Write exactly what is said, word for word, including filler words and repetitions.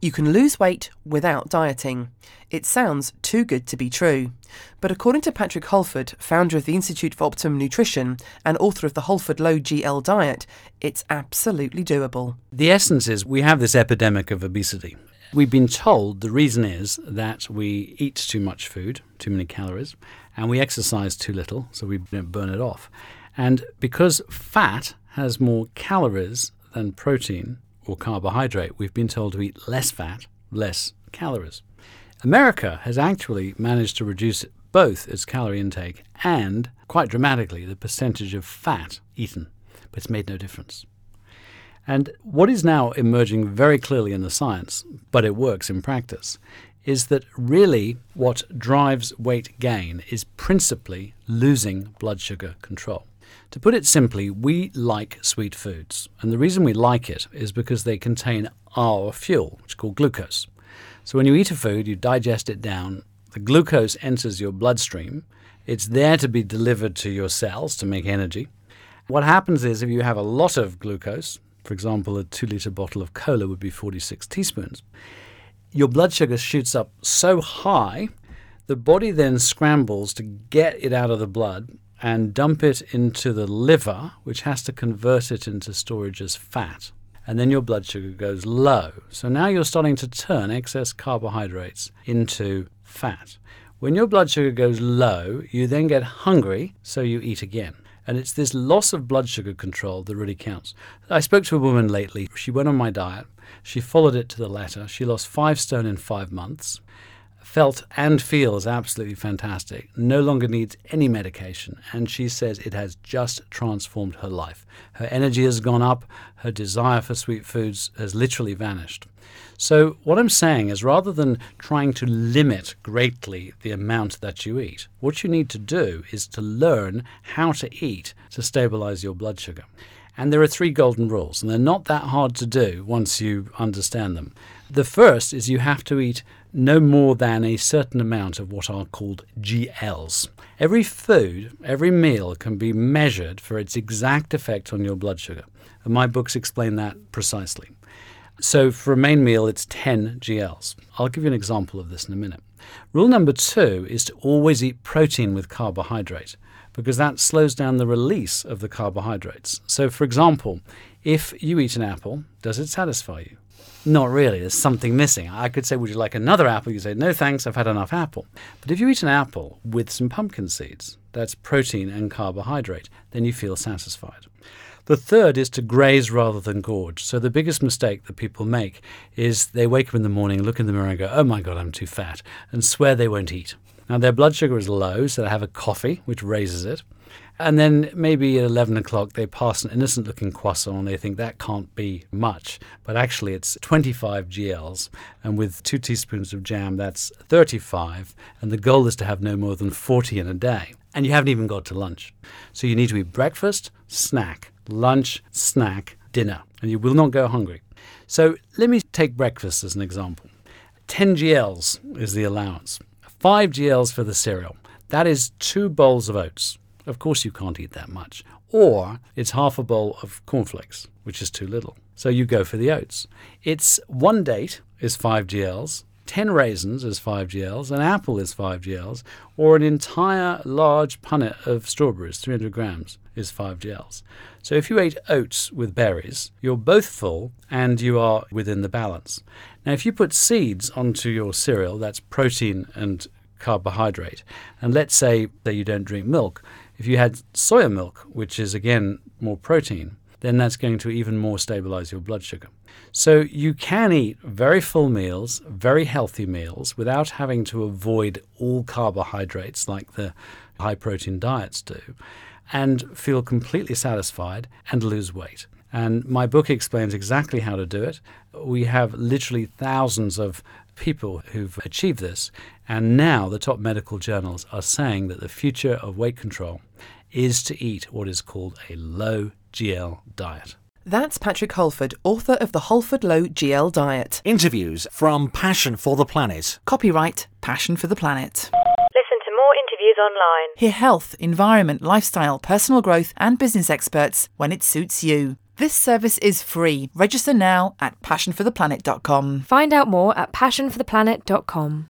You can lose weight without dieting. It sounds too good to be true. But according to Patrick Holford, founder of the Institute for Optimum Nutrition and author of the Holford Low G L diet, it's absolutely doable. The essence is we have this epidemic of obesity. We've been told the reason is that we eat too much food, too many calories, and we exercise too little, so we don't burn it off. And because fat has more calories than protein or carbohydrate, we've been told to eat less fat, less calories. America has actually managed to reduce both its calorie intake and, quite dramatically, the percentage of fat eaten, but it's made no difference. And what is now emerging very clearly in the science, but it works in practice, is that really what drives weight gain is principally losing blood sugar control. To put it simply, we like sweet foods, and the reason we like it is because they contain our fuel, which is called glucose. So when you eat a food, you digest it down, the glucose enters your bloodstream, it's there to be delivered to your cells to make energy. What happens is if you have a lot of glucose, for example, a two-litre bottle of cola would be forty-six teaspoons, your blood sugar shoots up so high, the body then scrambles to get it out of the blood and dump it into the liver, which has to convert it into storage as fat. And then your blood sugar goes low. So now you're starting to turn excess carbohydrates into fat. When your blood sugar goes low, you then get hungry, so you eat again. And it's this loss of blood sugar control that really counts. I spoke to a woman lately. She went on my diet. She followed it to the letter. She lost five stone in five months. Felt and feels absolutely fantastic. No longer needs any medication. And she says it has just transformed her life. Her energy has gone up. Her desire for sweet foods has literally vanished. So what I'm saying is rather than trying to limit greatly the amount that you eat, what you need to do is to learn how to eat to stabilize your blood sugar. And there are three golden rules, and they're not that hard to do once you understand them. The first is you have to eat no more than a certain amount of what are called G Ls. Every food, every meal can be measured for its exact effect on your blood sugar. And my books explain that precisely. So for a main meal, it's ten G Ls. I'll give you an example of this in a minute. Rule number two is to always eat protein with carbohydrate, because that slows down the release of the carbohydrates. So for example, if you eat an apple, does it satisfy you? Not really. There's something missing. I could say, would you like another apple? You say, no thanks, I've had enough apple. But if you eat an apple with some pumpkin seeds, that's protein and carbohydrate, then you feel satisfied. The third is to graze rather than gorge. So the biggest mistake that people make is they wake up in the morning, look in the mirror and go, oh my God, I'm too fat, and swear they won't eat. Now their blood sugar is low, so they have a coffee, which raises it. And then maybe at eleven o'clock they pass an innocent-looking croissant and they think that can't be much. But actually it's twenty-five G Ls, and with two teaspoons of jam, that's thirty-five. And the goal is to have no more than forty in a day. And you haven't even got to lunch. So you need to eat breakfast, snack, lunch, snack, dinner, and you will not go hungry. So let me take breakfast as an example. ten G Ls is the allowance. five G Ls for the cereal. That is two bowls of oats. Of course you can't eat that much. Or it's half a bowl of cornflakes, which is too little. So you go for the oats. It's one date is five G Ls, ten raisins is five G Ls, an apple is five G Ls, or an entire large punnet of strawberries, three hundred grams, is five G Ls. So if you ate oats with berries, you're both full and you are within the balance. Now if you put seeds onto your cereal, that's protein and carbohydrate, and let's say that you don't drink milk, if you had soya milk, which is again more protein, then that's going to even more stabilize your blood sugar. So you can eat very full meals, very healthy meals, without having to avoid all carbohydrates like the high-protein diets do, and feel completely satisfied and lose weight. And my book explains exactly how to do it. We have literally thousands of people who've achieved this, and now the top medical journals are saying that the future of weight control is to eat what is called a low G L diet. That's Patrick Holford, author of the Holford Low G L diet. Interviews from Passion for the Planet. Copyright Passion for the Planet. Listen to more interviews online. Hear health, environment, lifestyle, personal growth and business experts when it suits you. This service is free. Register now at passion for the planet dot com. Find out more at passion for the planet dot com.